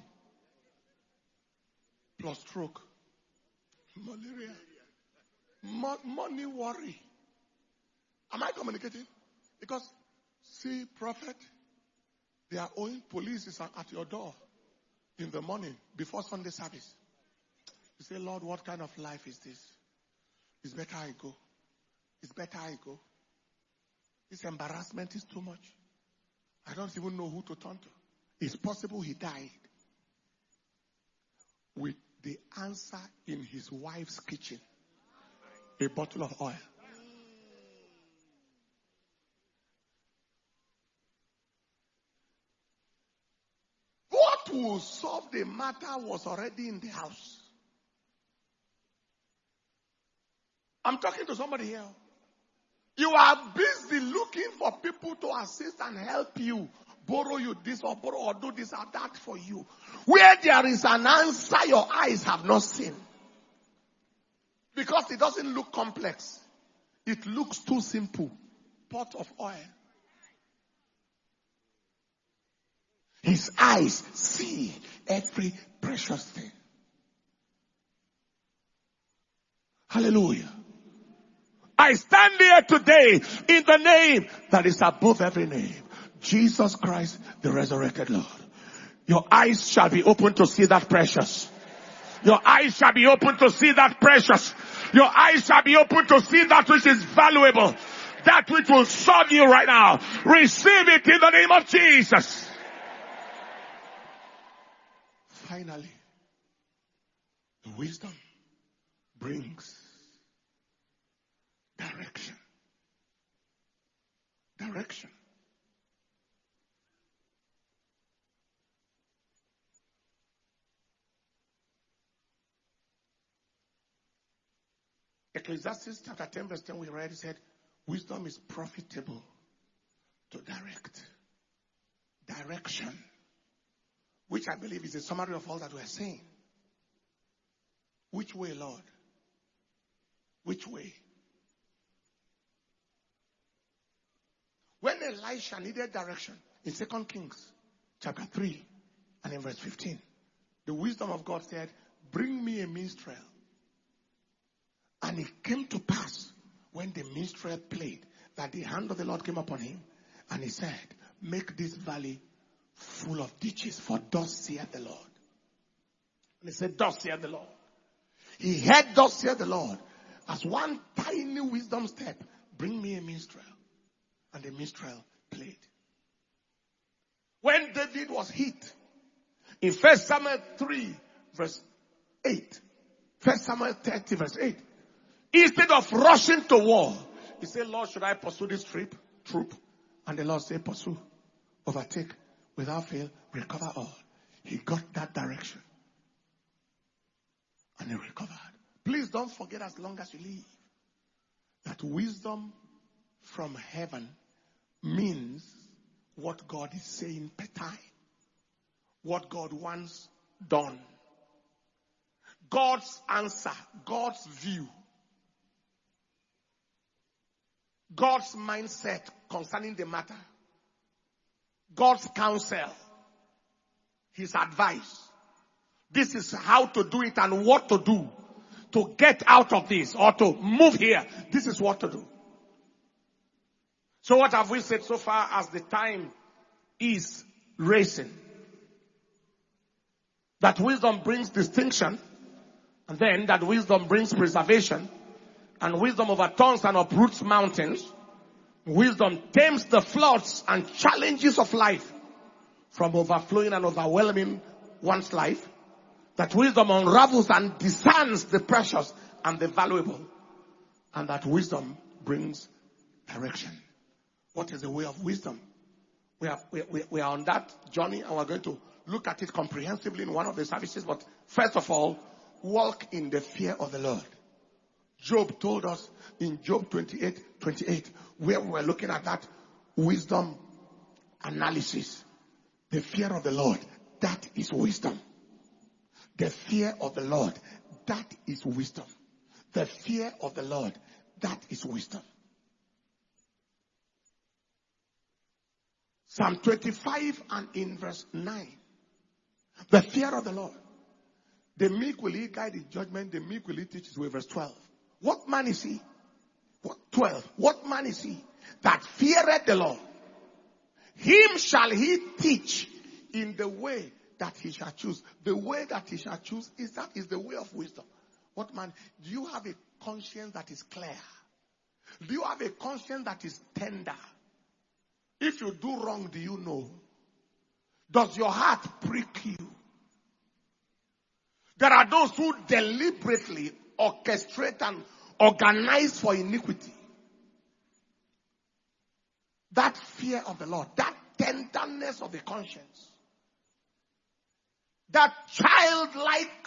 plus stroke, malaria, Mo- money worry. Am I communicating? Because, see, prophet, they are owing police is at your door in the morning before Sunday service. You say, Lord, what kind of life is this? It's better I go. It's better I go. This embarrassment is too much. I don't even know who to turn to. It's possible he died with the answer in his wife's kitchen. A bottle of oil. What will solve the matter was already in the house. I'm talking to somebody here. You are busy looking for people to assist and help you. Borrow you this or borrow or do this or that for you. Where there is an answer your eyes have not seen. Because it doesn't look complex. It looks too simple. Pot of oil. His eyes see every precious thing. Hallelujah. I stand here today in the name that is above every name. Jesus Christ, the resurrected Lord. Your eyes shall be open to see that precious. Your eyes shall be open to see that precious. Your eyes shall be open to see that which is valuable. That which will serve you right now. Receive it in the name of Jesus. Finally, the wisdom brings direction. Direction. Ecclesiastes chapter ten verse ten we read, it said, wisdom is profitable to direct. Direction. Which I believe is a summary of all that we are saying. Which way, Lord? Which way? When Elisha needed direction in Second Kings chapter three and in verse fifteen, the wisdom of God said, bring me a minstrel. And it came to pass when the minstrel played that the hand of the Lord came upon him and he said, make this valley full of ditches, for thus saith the Lord. And he said, thus saith the Lord. He heard thus saith the Lord as one tiny wisdom step, bring me a minstrel. And the minstrel played. When David was hit, in First Samuel three verse eight, First Samuel thirty verse eight, instead of rushing to war, he said, Lord, should I pursue this troop? Troop? And the Lord said, pursue, overtake, without fail, recover all. He got that direction. And he recovered. Please don't forget, as long as you live, that wisdom from heaven means what God is saying per time. What God wants done. God's answer, God's view, God's mindset concerning the matter, God's counsel, His advice. This is how to do it and what to do to get out of this or to move here. This is what to do. So what have we said so far as the time is racing? That wisdom brings distinction, and then that wisdom brings preservation, and wisdom overturns and uproots mountains. Wisdom tames the floods and challenges of life from overflowing and overwhelming one's life. That wisdom unravels and discerns the precious and the valuable. And that wisdom brings direction. What is the way of wisdom? We are, we, we, we are on that journey, and we're going to look at it comprehensively in one of the services. But first of all, walk in the fear of the Lord. Job told us in Job twenty-eight twenty-eight, where we were looking at that wisdom analysis. The fear of the Lord, that is wisdom. The fear of the Lord, that is wisdom. The fear of the Lord, that is wisdom. Psalm twenty-five and in verse nine. The fear of the Lord. The meek will he guide his judgment, the meek will he teach his way. Verse twelve. What man is he? What, twelve. What man is he that feareth the Lord? Him shall he teach in the way that he shall choose. The way that he shall choose is that is the way of wisdom. What man? Do you have a conscience that is clear? Do you have a conscience that is tender? If you do wrong, do you know? Does your heart prick you? There are those who deliberately orchestrate and organize for iniquity. That fear of the Lord, that tenderness of the conscience, that childlike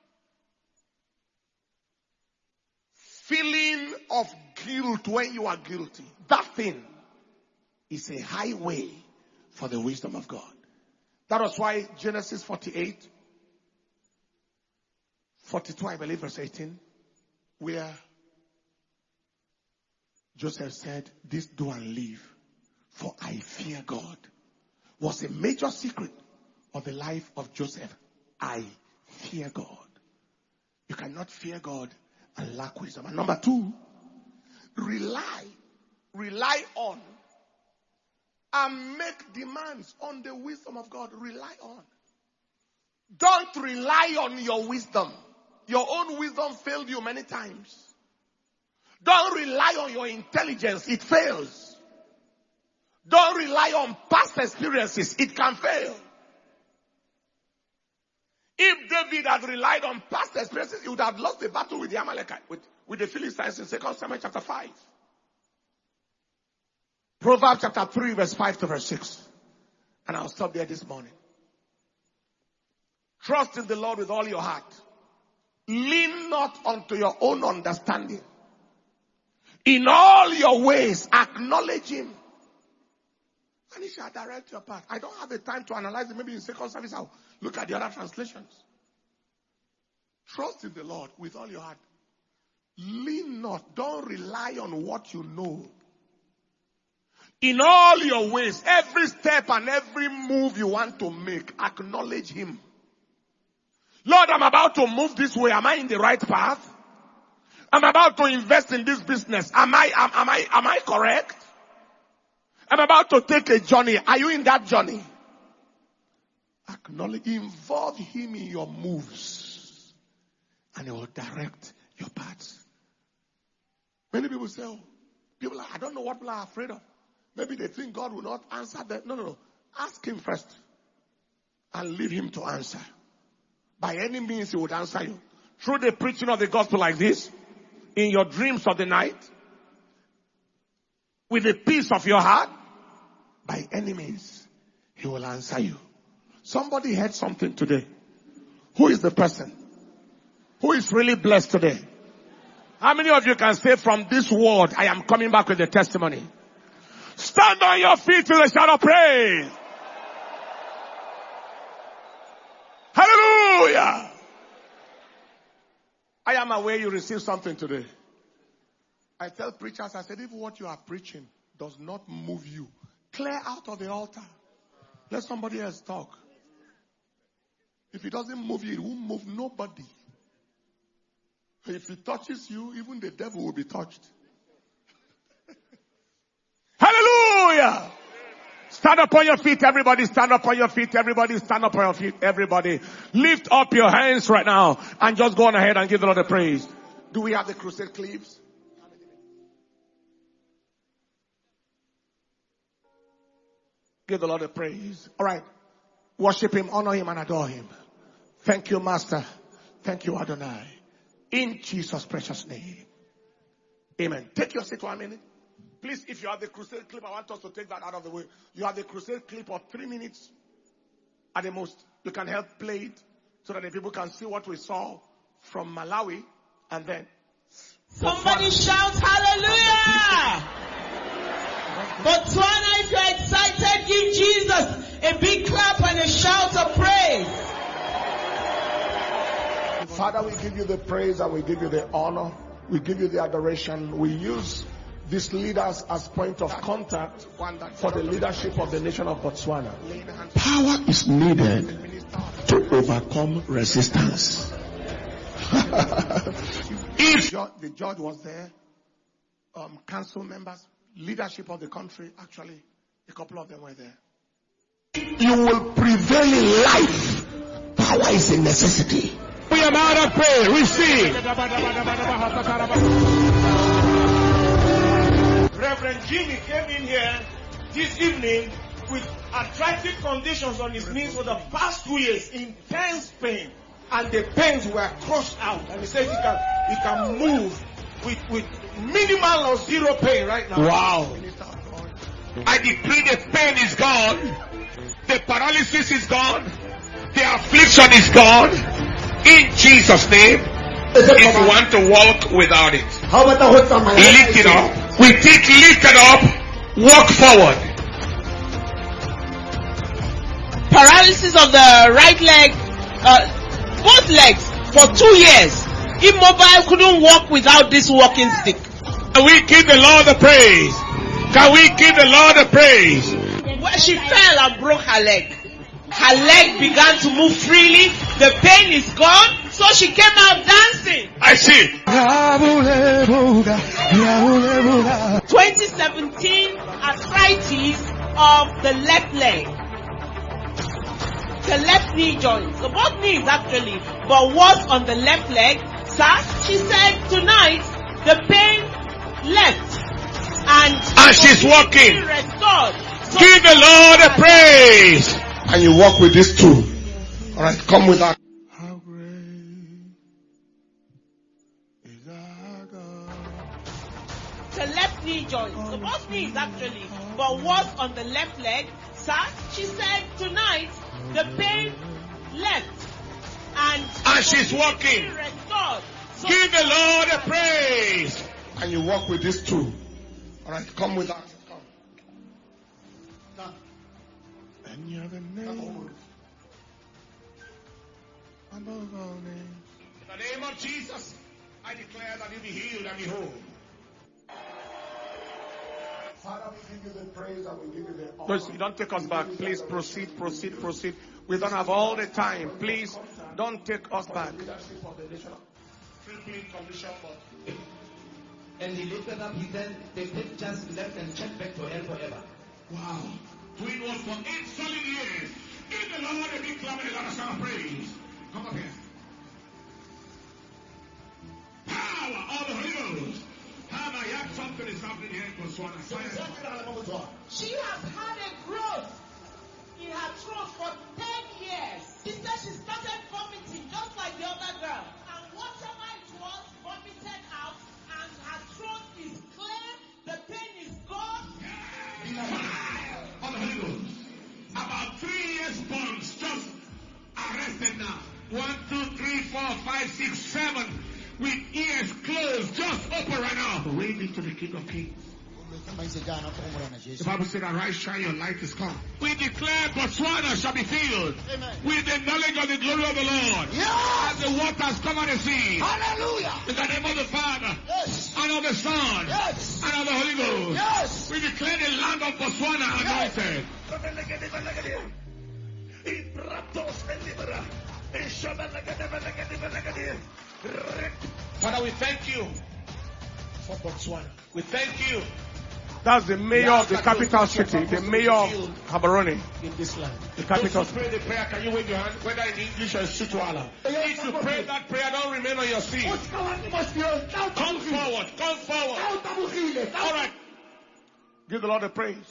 feeling of guilt when you are guilty, that thing is a highway for the wisdom of God. That was why Genesis forty-eight, forty-two, I believe, verse eighteen, where Joseph said, this do and live, for I fear God, was a major secret of the life of Joseph. I fear God. You cannot fear God and lack wisdom. And number two, rely, rely on, and make demands on the wisdom of God. Rely on. Don't rely on your wisdom. Your own wisdom failed you many times. Don't rely on your intelligence. It fails. Don't rely on past experiences. It can fail. If David had relied on past experiences, he would have lost the battle with the Amalekite, with, with the Philistines in Second Samuel chapter five. Proverbs chapter three, verse five to verse six. And I'll stop there this morning. Trust in the Lord with all your heart. Lean not unto your own understanding. In all your ways, acknowledge him. And he shall direct your path. I don't have the time to analyze it. Maybe in second service I'll look at the other translations. Trust in the Lord with all your heart. Lean not. Don't rely on what you know. In all your ways, every step and every move you want to make, acknowledge him. Lord, I'm about to move this way. Am I in the right path? I'm about to invest in this business. Am I, am, am I, am I correct? I'm about to take a journey. Are you in that journey? Acknowledge, involve him in your moves. And he will direct your paths. Many people say, oh, people are, I don't know what people are afraid of. Maybe they think God will not answer them. No, no, no. Ask him first. And leave him to answer. By any means he would answer you. Through the preaching of the gospel like this. In your dreams of the night. With the peace of your heart. By any means he will answer you. Somebody heard something today. Who is the person? Who is really blessed today? How many of you can say from this word, I am coming back with a testimony? Stand on your feet to the shout of praise. Hallelujah. I am aware you received something today. I tell preachers, I said, if what you are preaching does not move you, clear out of the altar. Let somebody else talk. If it doesn't move you, it won't move nobody. If it touches you, even the devil will be touched. Hallelujah! Stand up on your feet, everybody. Stand up on your feet, everybody. Stand up on your feet, everybody. Lift up your hands right now and just go on ahead and give the Lord the praise. Do we have the crusade clips? Give the Lord the praise. All right. Worship him, honor him, and adore him. Thank you, Master. Thank you, Adonai. In Jesus' precious name. Amen. Take your seat one minute. Please, if you have the crusade clip, I want us to take that out of the way. You have the crusade clip of three minutes at the most. You can help play it so that the people can see what we saw from Malawi. And then somebody shout hallelujah! Botswana, if you're excited, give Jesus a big clap and a shout of praise. Father, we give you the praise and we give you the honor. We give you the adoration. We use these leaders as point of contact for the leadership of the nation of Botswana. Power is needed to overcome resistance. If the judge was there, um, council members, leadership of the country, actually, a couple of them were there. You will prevail in life. Power is a necessity. We are about to pray. Receive. Reverend Jimmy came in here this evening with arthritic conditions on his knees for the past two years, intense pain, and the pains were crushed out. And he says he can he can move with with minimal or zero pain right now. Wow! I decree the pain is gone, the paralysis is gone, the affliction is gone. In Jesus' name, if you want to walk without it, lift it up. With it lifted up, walk forward. Paralysis of the right leg, uh, both legs for two years. Immobile, couldn't walk without this walking stick. Can we give the Lord the praise? Can we give the Lord the praise? Where she fell and broke her leg. Her leg began to move freely. The pain is gone. So she came out dancing. I I see. twenty seventeen arthritis of the left leg. The left knee joint. So both knees actually, but was on the left leg. Sir, she said tonight the pain left. And, and she's walking. Restored. So give the Lord a praise. And you walk with this too. Alright, come with that. How great is our God. The left knee joint. So both knees actually, but was on the left leg. Sir, she said tonight the pain left. And, and she's walking. Restored. So give the Lord a praise. And you walk with this too. Alright, come with that. Come. Come. And you're the name above all names. In the name of Jesus, I declare that you be healed and be whole. Father, we give you the praise and we give you the honor. Please, don't take us back. Please proceed, proceed, proceed. We don't have all the time. Please, don't take us back. And he lifted up his hand, the pit just left and checked back to hell forever. Wow. Twin was for eight solid years. Give the Lord a big clap and a lot of sound of praise. Come up here. Power of the Holy Ghost. How my young something is happening here in Botswana. She has had a growth in her throat for ten years. She said she started vomiting just like the other girl. And whatever it was, vomited out. And her throat is clear, the pain is gone. Fire of the Holy Ghost. About three years bonds just arrested now. One, two, three, four, five, six, seven. With ears closed, just open right now. Ready to the King of Kings. The Bible said, arise, shine, your light is come. We declare Botswana shall be filled. Amen. With the knowledge of the glory of the Lord. Yes. As the waters cover the sea. Hallelujah. In the name of the Father. Yes. And of the Son. Yes. And of the Holy Ghost. Yes. We declare the land of Botswana anointed. Father, we thank you for Botswana. We thank you. That's the mayor of the capital city, the mayor of Gaborone. In this land. The capital city. Pray the prayer. Can you wave your hand? Whether in English or Shutuala. If you pray that prayer, don't remain on your seat. Come forward. Come forward. All right. Give the Lord a praise.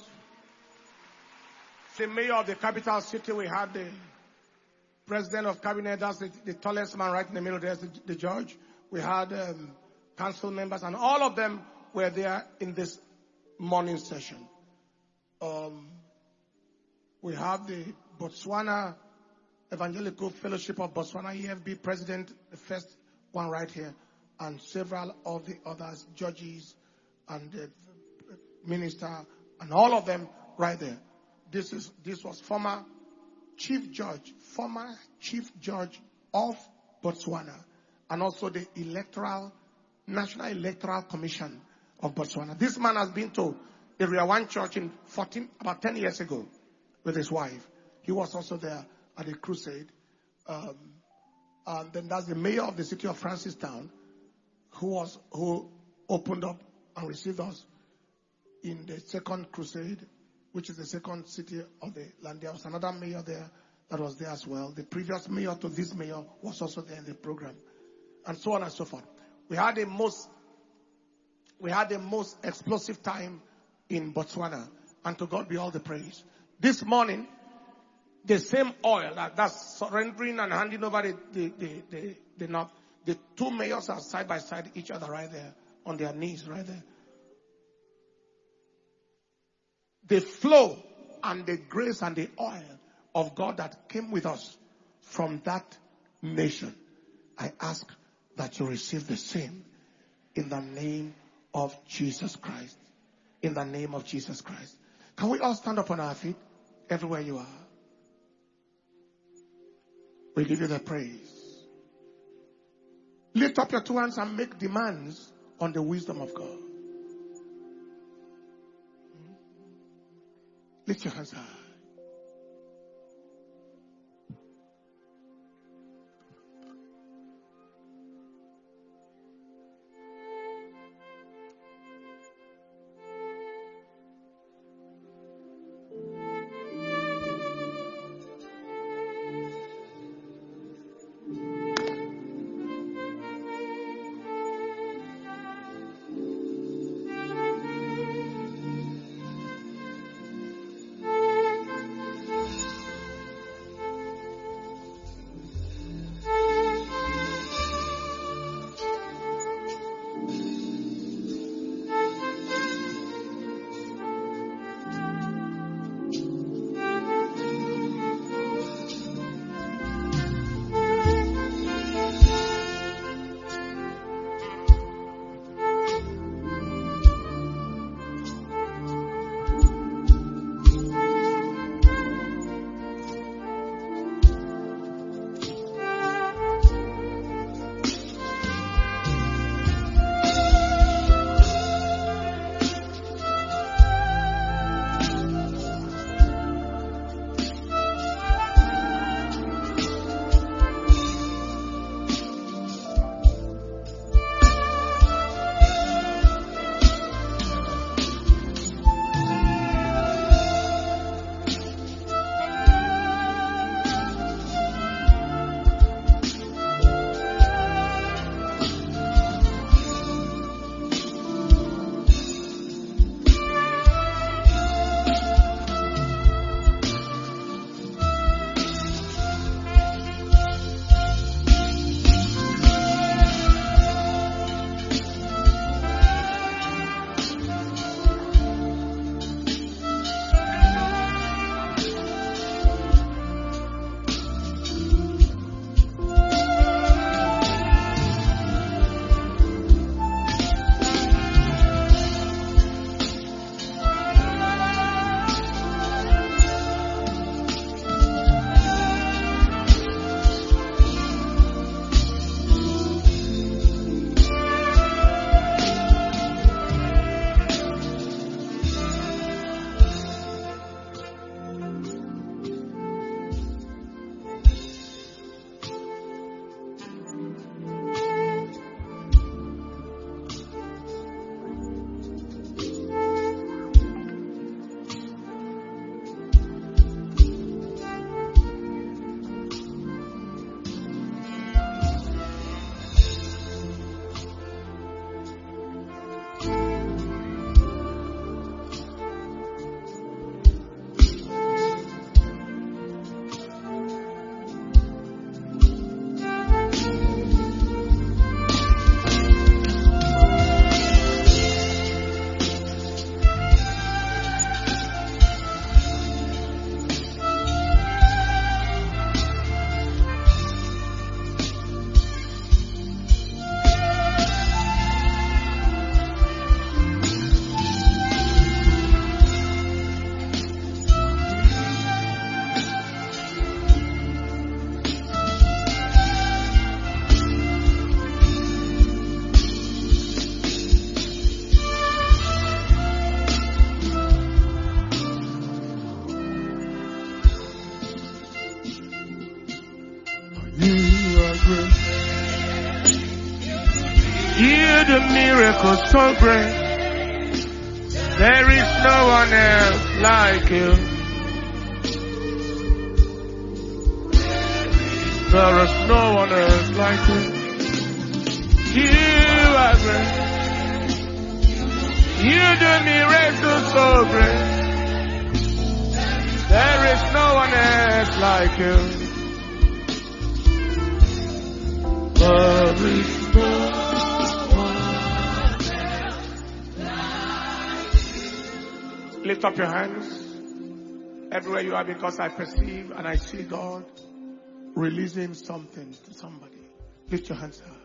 The mayor of the capital city, we had the president of cabinet, that's the, the tallest man right in the middle, there's the, the judge. We had um, council members, and all of them were there in this morning session. Um, we have the Botswana Evangelical Fellowship of Botswana, E F B president, the first one right here, and several of the others, judges and the minister, and all of them right there. This is this was former chief judge, former chief judge of Botswana, and also the electoral, National Electoral Commission of Botswana. This man has been to Area One Church in fourteen, about ten years ago with his wife. He was also there at the crusade. Um, and then that's the mayor of the city of Francistown, who was, who opened up and received us in the second crusade, which is the second city of the land. There was another mayor there that was there as well. The previous mayor to this mayor was also there in the program, and so on and so forth. We had the most, we had the most explosive time in Botswana, and to God be all the praise. This morning, the same oil that, that's surrendering and handing over the the the the, the, north, the two mayors are side by side each other right there on their knees right there. The flow and the grace and the oil of God that came with us from that nation, I ask that you receive the same in the name of Jesus Christ. In the name of Jesus Christ. Can we all stand up on our feet everywhere you are? We give you the praise. Lift up your two hands and make demands on the wisdom of God. Lift your hands high. You do miracles so great. There is no one else like you. There is no one else like you. You are great. You do miracles so great. There is no one else like you. There is no one else. Lift up your hands everywhere you are, because I perceive and I see God releasing something to somebody. Lift your hands high.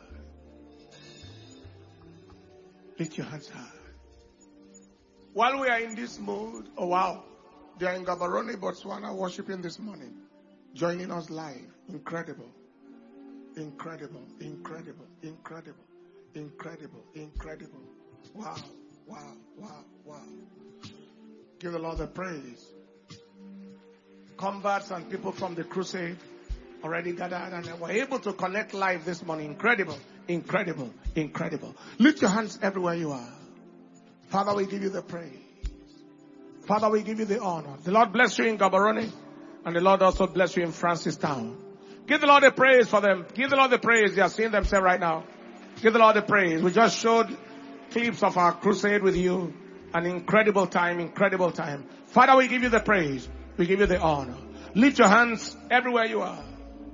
Lift your hands high. While we are in this mood, oh wow, they are in Gaborone, Botswana, worshiping this morning, joining us live. Incredible, incredible, incredible, incredible, incredible, incredible. Wow, wow, wow, wow. Give the Lord the praise. Converts and people from the crusade already gathered and were able to connect live this morning. Incredible, incredible, incredible. Lift your hands everywhere you are. Father, we give you the praise. Father, we give you the honor. The Lord bless you in Gaborone, and the Lord also bless you in Francistown. Give the Lord the praise for them. Give the Lord the praise. They are seeing themselves right now. Give the Lord the praise. We just showed clips of our crusade with you. An incredible time, incredible time. Father, we give you the praise. We give you the honor. Lift your hands everywhere you are.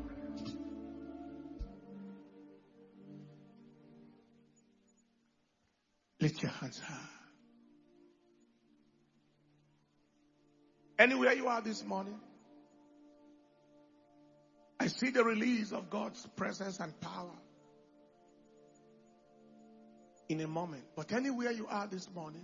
Lift your hands high. Anywhere you are this morning, I see the release of God's presence and power in a moment. But anywhere you are this morning,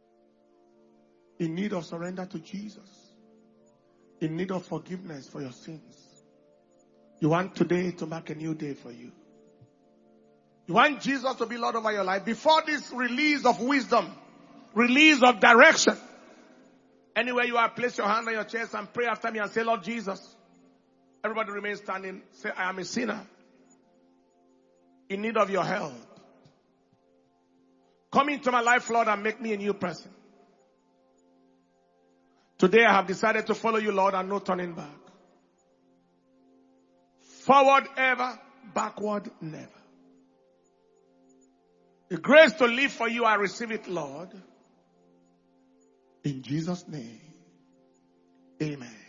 in need of surrender to Jesus, in need of forgiveness for your sins, you want today to mark a new day for you. You want Jesus to be Lord over your life. Before this release of wisdom, release of direction, anywhere you are, place your hand on your chest and pray after me and say, Lord Jesus. Everybody remain standing. Say, I am a sinner in need of your help. Come into my life, Lord, and make me a new person. Today I have decided to follow you, Lord, and no turning back. Forward ever, backward never. The grace to live for you, I receive it, Lord. In Jesus' name, amen.